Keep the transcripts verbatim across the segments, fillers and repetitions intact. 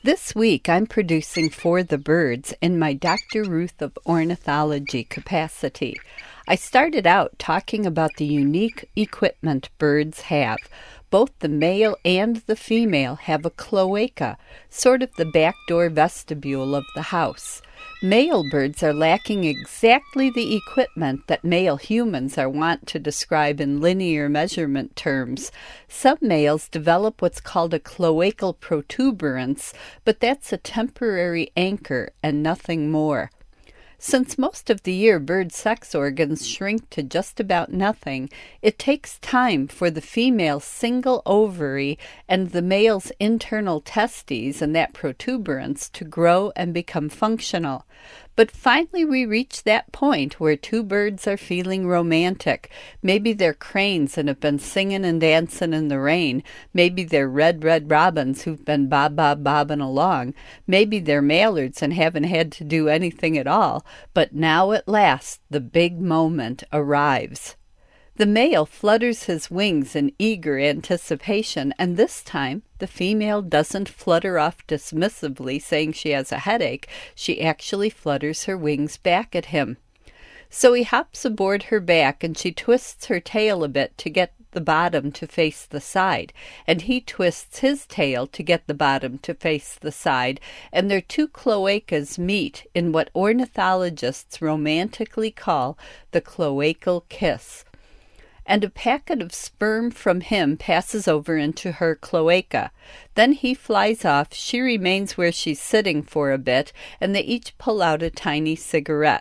This week I'm producing For the Birds in my Doctor Ruth of Ornithology capacity. I started out talking about the unique equipment birds have. Both the male and the female have a cloaca, sort of the backdoor vestibule of the house. Male birds are lacking exactly the equipment that male humans are wont to describe in linear measurement terms. Some males develop what's called a cloacal protuberance, but that's a temporary anchor and nothing more. Since most of the year bird sex organs shrink to just about nothing, it takes time for the female's single ovary and the male's internal testes and that protuberance to grow and become functional. But finally we reach that point where two birds are feeling romantic. Maybe they're cranes and have been singing and dancing in the rain. Maybe they're red, red robins who've been bob-bob-bobbing along. Maybe they're mallards and haven't had to do anything at all. But now at last the big moment arrives. The male flutters his wings in eager anticipation, and this time the female doesn't flutter off dismissively saying she has a headache. She actually flutters her wings back at him. So he hops aboard her back and she twists her tail a bit to get the bottom to face the side, and he twists his tail to get the bottom to face the side, and their two cloacas meet in what ornithologists romantically call the cloacal kiss. And a packet of sperm from him passes over into her cloaca. Then he flies off, she remains where she's sitting for a bit, and they each pull out a tiny cigarette.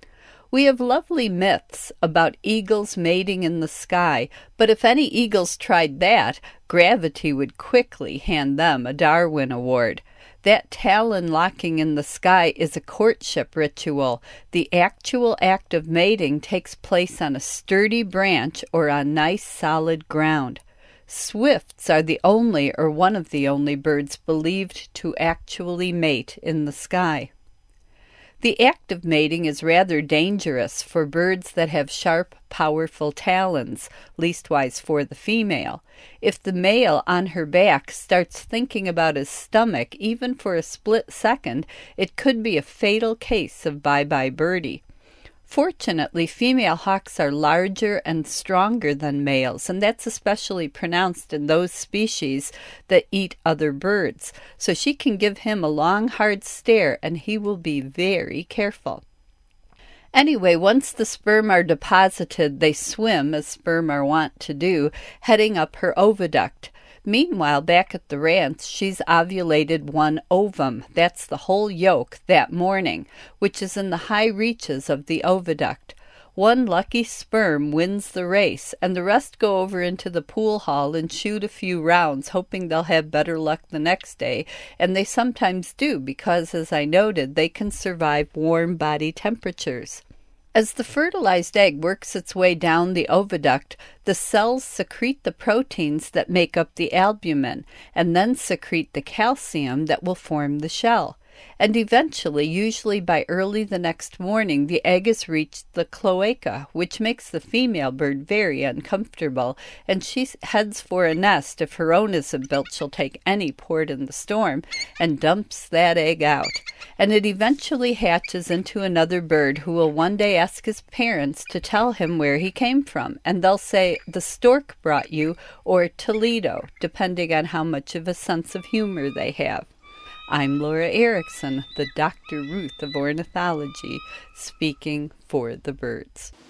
We have lovely myths about eagles mating in the sky, but if any eagles tried that, gravity would quickly hand them a Darwin Award. That talon locking in the sky is a courtship ritual. The actual act of mating takes place on a sturdy branch or on nice solid ground. Swifts are the only or one of the only birds believed to actually mate in the sky. The act of mating is rather dangerous for birds that have sharp, powerful talons, leastwise for the female. If the male on her back starts thinking about his stomach, even for a split second, it could be a fatal case of bye-bye birdie. Fortunately, female hawks are larger and stronger than males, and that's especially pronounced in those species that eat other birds. So she can give him a long, hard stare, and he will be very careful. Anyway, once the sperm are deposited, they swim, as sperm are wont to do, heading up her oviduct. Meanwhile, back at the ranch, she's ovulated one ovum, that's the whole yolk, that morning, which is in the high reaches of the oviduct. One lucky sperm wins the race, and the rest go over into the pool hall and shoot a few rounds, hoping they'll have better luck the next day, and they sometimes do, because, as I noted, they can survive warm body temperatures. As the fertilized egg works its way down the oviduct, the cells secrete the proteins that make up the albumin, and then secrete the calcium that will form the shell. And eventually, usually by early the next morning, the egg has reached the cloaca, which makes the female bird very uncomfortable, and she heads for a nest. If her own isn't built, she'll take any port in the storm, and dumps that egg out. And it eventually hatches into another bird who will one day ask his parents to tell him where he came from, and they'll say, "The stork brought you," or "Toledo," depending on how much of a sense of humor they have. I'm Laura Erickson, the Doctor Ruth of Ornithology, speaking for the birds.